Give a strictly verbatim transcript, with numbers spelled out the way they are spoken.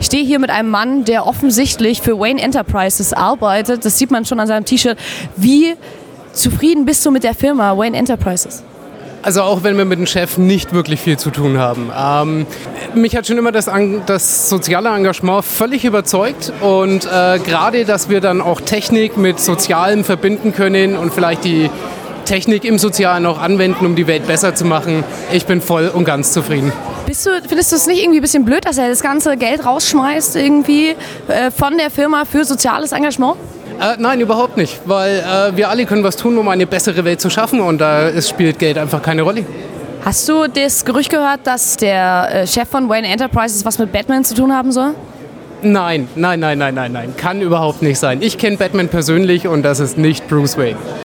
Ich stehe hier mit einem Mann, der offensichtlich für Wayne Enterprises arbeitet. Das sieht man schon an seinem T-Shirt. Wie zufrieden bist du mit der Firma Wayne Enterprises? Also auch wenn wir mit dem Chef nicht wirklich viel zu tun haben. Ähm, mich hat schon immer das, das soziale Engagement völlig überzeugt und äh, gerade, dass wir dann auch Technik mit Sozialem verbinden können und vielleicht die Technik im Sozialen auch anwenden, um die Welt besser zu machen. Ich bin voll und ganz zufrieden. Bist du, findest du es nicht irgendwie ein bisschen blöd, dass er das ganze Geld rausschmeißt irgendwie äh, von der Firma für soziales Engagement? Äh, nein, überhaupt nicht, weil äh, wir alle können was tun, um eine bessere Welt zu schaffen und da äh, spielt Geld einfach keine Rolle. Hast du das Gerücht gehört, dass der äh, Chef von Wayne Enterprises was mit Batman zu tun haben soll? Nein, nein, nein, nein, nein, nein, kann überhaupt nicht sein. Ich kenne Batman persönlich und das ist nicht Bruce Wayne.